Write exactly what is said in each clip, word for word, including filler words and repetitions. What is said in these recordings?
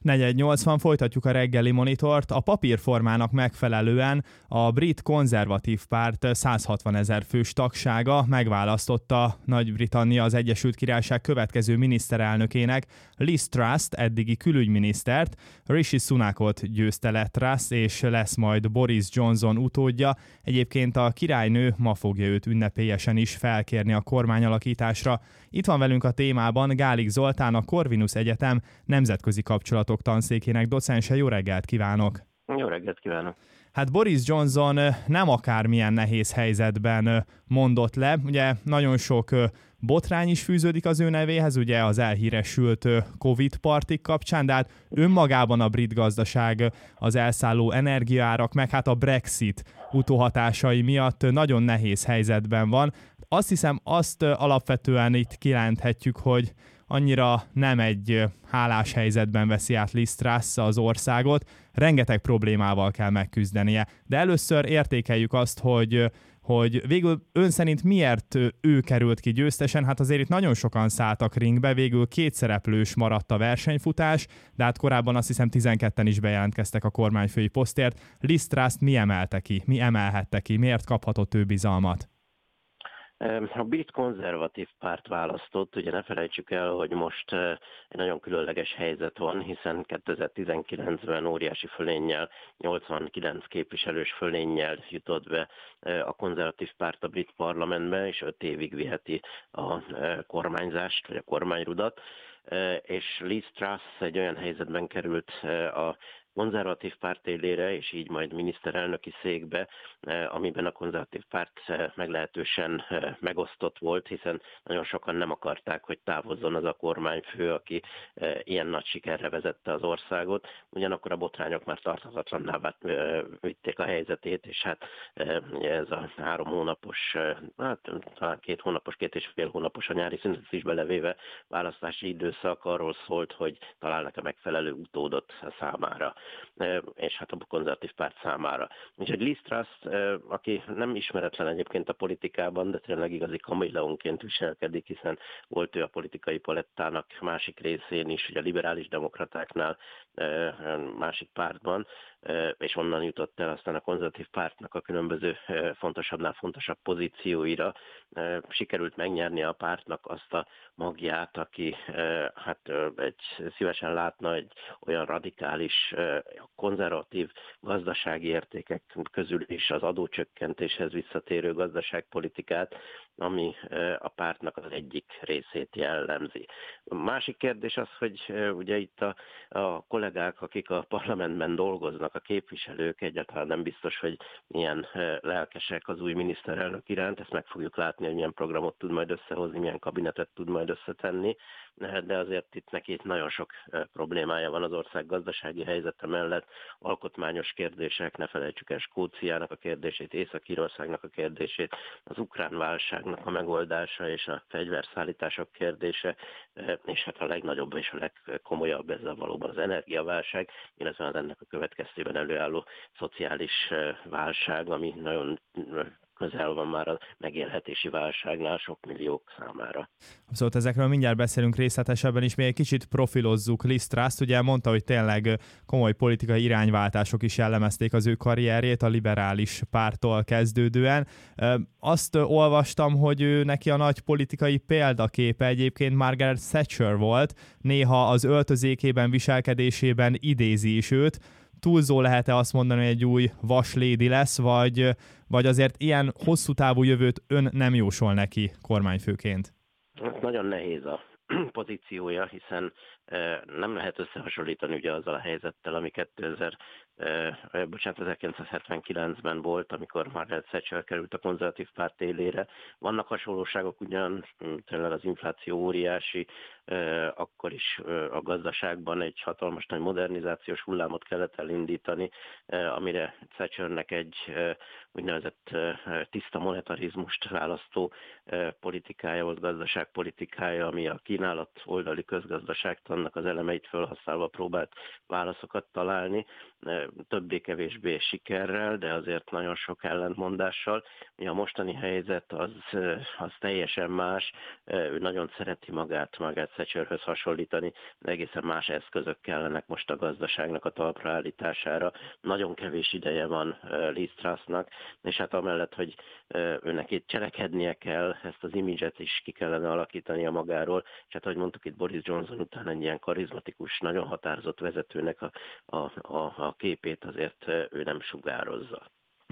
negyven nyolcvan, folytatjuk a reggeli monitort. A papírformának megfelelően a brit konzervatív párt száz hatvanezer fős tagsága megválasztotta Nagy-Britannia az Egyesült Királyság következő miniszterelnökének, Liz Truss eddigi külügyminisztert. Rishi Sunakot győzte le Truss, és lesz majd Boris Johnson utódja. Egyébként a királynő ma fogja őt ünnepélyesen is felkérni a kormányalakításra. Itt van velünk a témában Gálik Zoltán, a Corvinus Egyetem nemzetközi kapcsolatok tanszékének docense. Jó reggelt kívánok! Jó reggelt kívánok! Hát Boris Johnson nem akármilyen nehéz helyzetben mondott le. Ugye nagyon sok botrány is fűződik az ő nevéhez, ugye az elhíresült Covid partik kapcsán, de hát önmagában a brit gazdaság, az elszálló energiaárak, meg hát a Brexit utóhatásai miatt nagyon nehéz helyzetben van. Azt hiszem, azt alapvetően itt kijelenthetjük, hogy annyira nem egy hálás helyzetben veszi át Liz Truss az országot, rengeteg problémával kell megküzdenie. De először értékeljük azt, hogy, hogy végül ön szerint miért ő került ki győztesen. Hát azért itt nagyon sokan szálltak ringbe, végül két szereplős maradt a versenyfutás, de hát korábban azt hiszem tizenketten is bejelentkeztek a kormányfői posztért. Liz Truss mi emelte ki, mi emelhette ki, miért kaphatott ő bizalmat? A brit konzervatív párt választott, ugye ne felejtsük el, hogy most egy nagyon különleges helyzet van, hiszen kétezer-tizenkilencben óriási fölénnyel, nyolcvankilenc képviselős fölénnyel jutott be a konzervatív párt a brit parlamentbe, és öt évig viheti a kormányzást, vagy a kormányrudat, és Liz Truss egy olyan helyzetben került a konzervatív párt élére, és így majd miniszterelnöki székbe, amiben a konzervatív párt meglehetősen megosztott volt, hiszen nagyon sokan nem akarták, hogy távozzon az a kormányfő, aki ilyen nagy sikerre vezette az országot. Ugyanakkor a botrányok már tarthatatlanná vitték a helyzetét, és hát ez a három hónapos, hát talán két hónapos, két és fél hónapos a nyári szünetet is belevéve választási időszak arról szólt, hogy találnak a megfelelő utódot számára, és hát a konzervatív párt számára. Úgyhogy Liz Truss, aki nem ismeretlen egyébként a politikában, de tényleg igazi kameleonként viselkedik, hiszen volt ő a politikai palettának másik részén is, ugye a liberális demokratáknál, másik pártban, és onnan jutott el aztán a konzervatív pártnak a különböző fontosabbnál fontosabb pozícióira. Sikerült megnyerni a pártnak azt a magját, aki hát egy, szívesen látna egy olyan radikális, konzervatív gazdasági értékek közül is az adócsökkentéshez visszatérő gazdaságpolitikát, ami a pártnak az egyik részét jellemzi. A másik kérdés az, hogy ugye itt a, a kollégák, akik a parlamentben dolgoznak, a képviselők egyáltalán nem biztos, hogy milyen lelkesek az új miniszterelnök iránt, ezt meg fogjuk látni, hogy milyen programot tud majd összehozni, milyen kabinetet tud majd összetenni, de azért itt neki nagyon sok problémája van az ország gazdasági helyzete mellett, alkotmányos kérdések, ne felejtsük el Skóciának a kérdését, Észak-Írországnak a kérdését, az ukrán válságnak a megoldása és a fegyverszállítások kérdése, és hát a legnagyobb és a legkomolyabb ez a valóban az energiaválság, illetve az ennek a következtében előálló szociális válság, ami nagyon közel van már a megélhetési válságnál sok milliók számára. Szóval ezekről mindjárt beszélünk részletesebben is, még egy kicsit profilozzuk Liz Truss-t. Ugye mondta, hogy tényleg komoly politikai irányváltások is jellemezték az ő karrierjét a liberális párttól kezdődően. Azt olvastam, hogy ő neki a nagy politikai példaképe egyébként Margaret Thatcher volt, néha az öltözékében, viselkedésében idézi is őt. Túlzó lehet-e azt mondani, hogy egy új vaslédi lesz, vagy, vagy azért ilyen hosszú távú jövőt ön nem jósol neki kormányfőként? Nagyon nehéz a pozíciója, hiszen nem lehet összehasonlítani ugye azzal a helyzettel, ami kétezer, bocsánat, ezerkilencszázhetvenkilencben volt, amikor Margaret Thatcher került a konzervatív párt élére. Vannak hasonlóságok, ugyan tényleg az infláció óriási, akkor is a gazdaságban egy hatalmas nagy modernizációs hullámot kellett elindítani, amire Thatchernek egy úgynevezett tiszta monetarizmust választó politikája volt, gazdaságpolitikája, ami a kínálat oldali közgazdaságtan annak az elemeit felhasználva próbált válaszokat találni, többé-kevésbé sikerrel, de azért nagyon sok ellentmondással. A mostani helyzet az, az teljesen más, ő nagyon szereti magát, magát Thatcherhöz hasonlítani, de egészen más eszközök kellenek most a gazdaságnak a talpra állítására. Nagyon kevés ideje van Liz Trussnak, és hát amellett, hogy őnek itt cselekednie kell, ezt az imidzset is ki kellene alakítania magáról, és hát ahogy mondtuk itt Boris Johnson után egy ilyen karizmatikus, nagyon határozott vezetőnek a, a, a, a képét azért ő nem sugározza.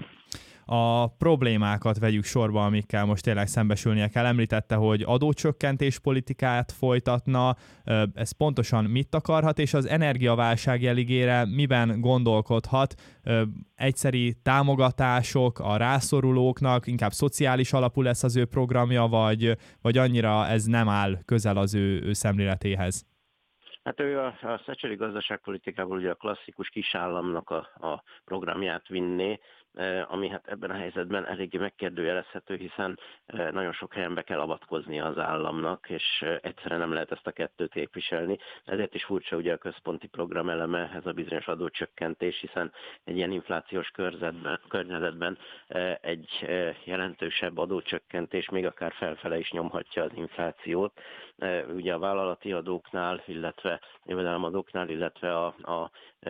A problémákat vegyük sorba, amikkel most tényleg szembesülnie kell. Említette, hogy adócsökkentés politikát folytatna, ez pontosan mit akarhat, és az energiaválság jeligére miben gondolkodhat? Egyszeri támogatások a rászorulóknak, inkább szociális alapú lesz az ő programja, vagy, vagy annyira ez nem áll közel az ő, ő szemléletéhez? Hát ő a, a Thatcheri gazdaságpolitikából ugye a klasszikus kisállamnak a, a programját vinné, ami hát ebben a helyzetben eléggé megkérdőjelezhető, hiszen nagyon sok helyen be kell avatkoznia az államnak, és egyszerűen nem lehet ezt a kettőt képviselni. Ezért is furcsa ugye a központi program eleme, ez a bizonyos adócsökkentés, hiszen egy ilyen inflációs körzetben, környezetben egy jelentősebb adócsökkentés még akár felfele is nyomhatja az inflációt. Ugye a vállalati adóknál, illetve jövedelemadóknál, illetve a, a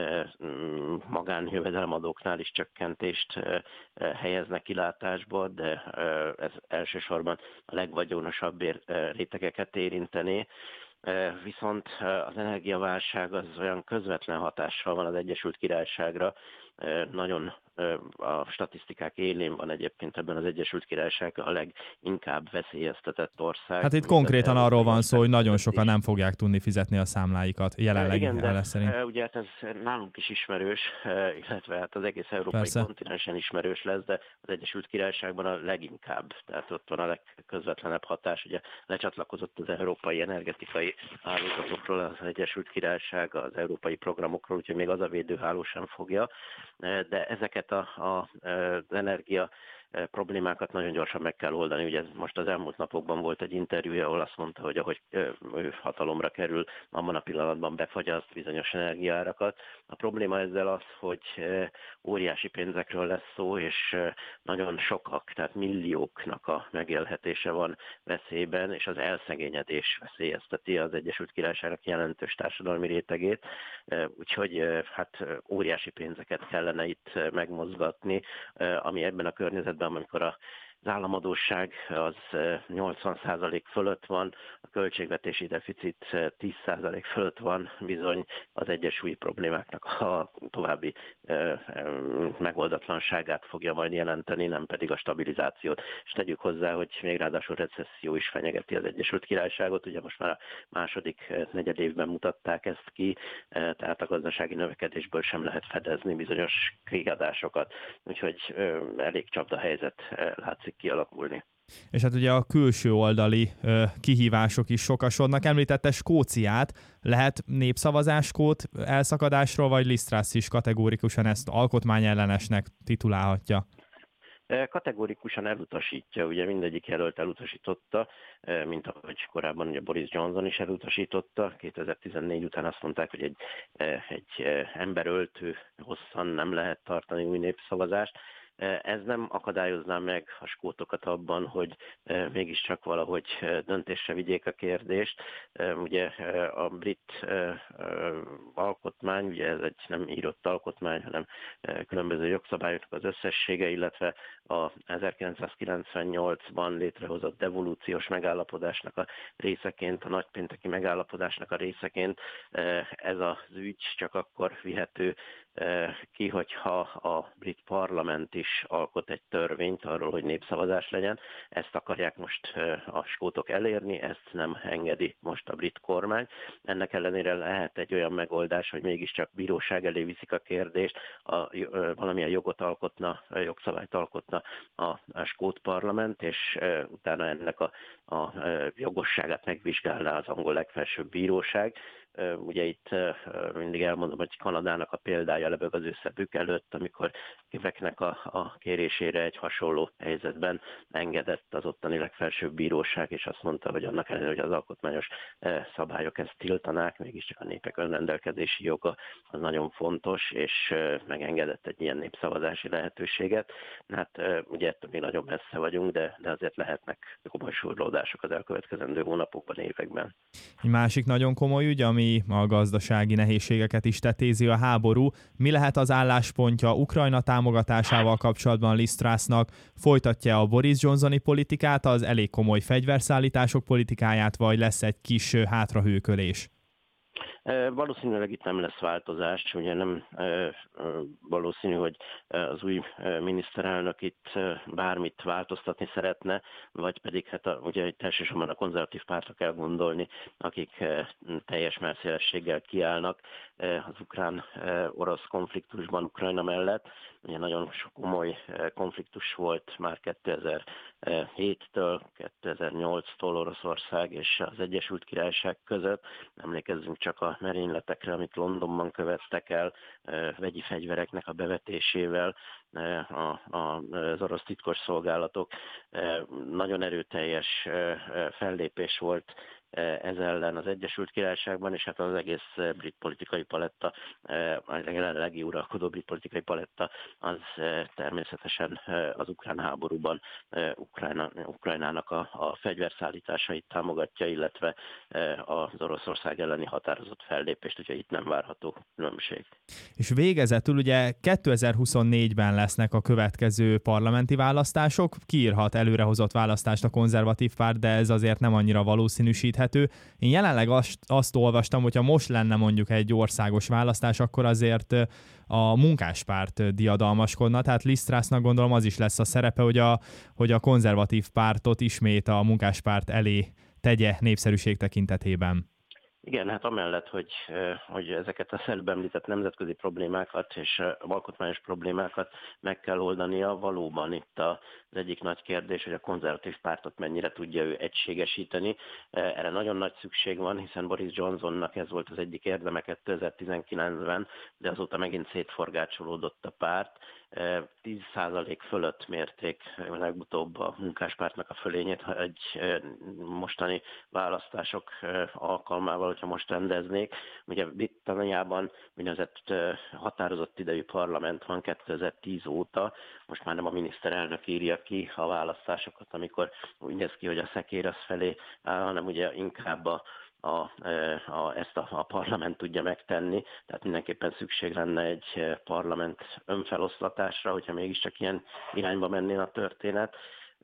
magánjövedelemadóknál is csökkentést helyeznek kilátásba, de ez elsősorban a legvagyonosabb rétegeket érintené. Viszont az energiaválság az olyan közvetlen hatással van az Egyesült Királyságra, nagyon a statisztikák élén van egyébként ebben az Egyesült Királyság a leginkább veszélyeztetett ország. Hát itt konkrétan arról van szó, hogy nagyon sokan nem fogják tudni fizetni a számláikat jelenleg. Igen, de szerint. ugye hát ez nálunk is ismerős, illetve hát az egész európai Persze. kontinensen ismerős lesz, de az Egyesült Királyságban a leginkább, tehát ott van a legközvetlenebb hatás. Ugye lecsatlakozott az európai energetikai hálózatokról az Egyesült Királyság, az európai programokról, úgyhogy még az a védőháló sem fogja, de ezeket a, a, az energia problémákat nagyon gyorsan meg kell oldani. Ugye most az elmúlt napokban volt egy interjúja, ahol azt mondta, hogy ahogy ő hatalomra kerül, abban a pillanatban befagyaszt bizonyos energiaárakat. A probléma ezzel az, hogy óriási pénzekről lesz szó, és nagyon sokak, tehát millióknak a megélhetése van veszélyben, és az elszegényedés veszélyezteti az Egyesült Királyságnak jelentős társadalmi rétegét. Úgyhogy hát óriási pénzeket kellene itt megmozgatni, ami ebben a környezetben, amikor a az államadósság az nyolcvan százalék fölött van, a költségvetési deficit tíz százalék fölött van, bizony az egyes új problémáknak a további megoldatlanságát fogja majd jelenteni, nem pedig a stabilizációt. És tegyük hozzá, hogy még ráadásul recesszió is fenyegeti az Egyesült Királyságot, ugye most már a második negyedévben mutatták ezt ki, tehát a gazdasági növekedésből sem lehet fedezni bizonyos kiadásokat, úgyhogy elég csapda helyzet látszik kialakulni. És hát ugye a külső oldali ö, kihívások is sokasodnak. Említette Skóciát, lehet népszavazás skót elszakadásról, vagy Liz Truss is kategórikusan ezt alkotmányellenesnek titulálhatja? Kategórikusan elutasítja, ugye mindegyik jelölt elutasította, mint ahogy korábban ugye Boris Johnson is elutasította. kétezer-tizennégy után azt mondták, hogy egy, egy emberöltő hosszan nem lehet tartani új népszavazást. Ez nem akadályozná meg a skótokat abban, hogy mégiscsak valahogy döntésre vigyék a kérdést. Ugye a brit alkotmány, ugye ez egy nem írott alkotmány, hanem különböző jogszabályoknak az összessége, illetve a ezerkilencszázkilencvennyolcban létrehozott devolúciós megállapodásnak a részeként, a nagypénteki megállapodásnak a részeként ez az ügy csak akkor vihető ki, hogyha a brit parlament is alkot egy törvényt arról, hogy népszavazás legyen. Ezt akarják most a skótok elérni, ezt nem engedi most a brit kormány. Ennek ellenére lehet egy olyan megoldás, hogy mégiscsak bíróság elé viszik a kérdést, a, valamilyen jogot alkotna, jogszabályt alkotna a, a skót parlament, és utána ennek a, a jogosságát megvizsgálná az angol legfelsőbb bíróság. ugye itt mindig elmondom, hogy Kanadának a példája lebeg az ő szemük előtt, amikor Quebecnek a, a kérésére egy hasonló helyzetben engedett az ottani legfelsőbb bíróság, és azt mondta, hogy annak ellenére, hogy az alkotmányos szabályok ezt tiltanák, mégiscsak a népek önrendelkezési joga az nagyon fontos, és megengedett egy ilyen népszavazási lehetőséget. Hát ugye ettől még nagyon messze vagyunk, de, de azért lehetnek komoly súrlódások az elkövetkezendő hónapokban, években. Egy másik nagyon komoly ügy, ami a gazdasági nehézségeket is tetézi, a háború. Mi lehet az álláspontja Ukrajna támogatásával kapcsolatban Liz Trussnak? Folytatja a Boris Johnsoni politikát, az elég komoly fegyverszállítások politikáját, vagy lesz egy kis hátrahőkölés? Valószínűleg itt nem lesz változás, ugye nem valószínű, hogy az új miniszterelnök itt bármit változtatni szeretne, vagy pedig hát a, ugye itt elsősorban a konzervatív pártra kell gondolni, akik teljes mellszélességgel kiállnak az ukrán-orosz konfliktusban Ukrajna mellett. Ugye nagyon sok komoly konfliktus volt már kétezer-héttől, kétezer-nyolctól Oroszország és az Egyesült Királyság között. Emlékezzünk csak a merényletekre, amit Londonban követtek el, vegyi fegyvereknek a bevetésével, az orosz titkosszolgálatok. Nagyon erőteljes fellépés volt ez ellen az Egyesült Királyságban, és hát az egész brit politikai paletta, a jelenlegi uralkodó brit politikai paletta, az természetesen az ukrán háborúban Ukrajna, Ukrajnának a, a fegyverszállításait támogatja, illetve az Oroszország elleni határozott fellépést, úgyhogy itt nem várható különbség. És végezetül ugye kétezer-huszonnégyben lesznek a következő parlamenti választások, kiírhat előrehozott választást a konzervatív párt, de ez azért nem annyira valószínűsíthető. Én jelenleg azt, azt olvastam, hogyha most lenne mondjuk egy országos választás, akkor azért a munkáspárt diadalmaskodna, tehát Liz Trussnak gondolom az is lesz a szerepe, hogy a, hogy a konzervatív pártot ismét a munkáspárt elé tegye népszerűség tekintetében. Igen, hát amellett, hogy, hogy ezeket a előbb említett nemzetközi problémákat és alkotmányos problémákat meg kell oldania, valóban itt az egyik nagy kérdés, hogy a konzervatív pártot mennyire tudja ő egységesíteni. Erre nagyon nagy szükség van, hiszen Boris Johnsonnak ez volt az egyik érdeme kétezer-tizenkilencben, de azóta megint szétforgácsolódott a párt. tíz százalék fölött mérték legutóbb a munkáspártnak a fölényét, ha egy mostani választások alkalmával, hogyha most rendeznék. Ugye Britanniában úgynevezett határozott idejű parlament van kétezer-tíz óta, most már nem a miniszterelnök írja ki a választásokat, amikor úgy néz ki, hogy a szekér az felé áll, hanem ugye inkább a A, a, ezt a, a parlament tudja megtenni, tehát mindenképpen szükség lenne egy parlament önfeloszlatásra, hogyha mégiscsak ilyen irányba mennél a történet,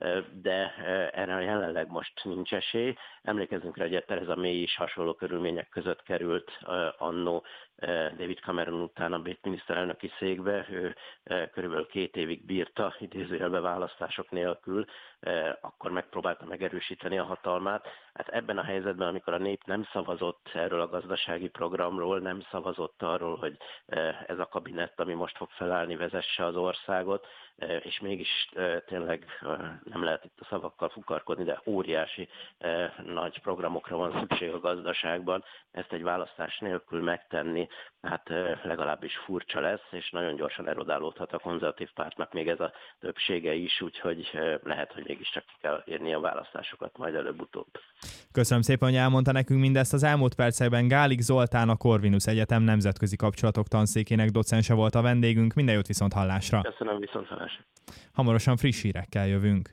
de erre jelenleg most nincs esély. Emlékezzünk rá, hogy Theresa May is hasonló körülmények között került annó David Cameron után a brit miniszterelnöki székbe. Ő körülbelül két évig bírta idézőjelbe választások nélkül, akkor megpróbálta megerősíteni a hatalmát. Hát ebben a helyzetben, amikor a nép nem szavazott erről a gazdasági programról, nem szavazott arról, hogy ez a kabinett, ami most fog felállni, vezesse az országot, és mégis tényleg nem lehet itt a szavakkal fukarkodni, de óriási nagy programokra van szükség a gazdaságban. Ezt egy választás nélkül megtenni, hát legalábbis furcsa lesz, és nagyon gyorsan erodálódhat a konzervatív pártnak még ez a többsége is, úgyhogy lehet, hogy mégiscsak ki kell érni a választásokat majd előbb-utóbb. Köszönöm szépen, hogy elmondta nekünk mindezt. Az elmúlt percekben Gálik Zoltán, a Corvinus Egyetem nemzetközi kapcsolatok tanszékének docense volt a vendégünk. Minden jót, viszont hallásra! Köszönöm, viszont hallásra! Hamarosan friss hírekkel jövünk.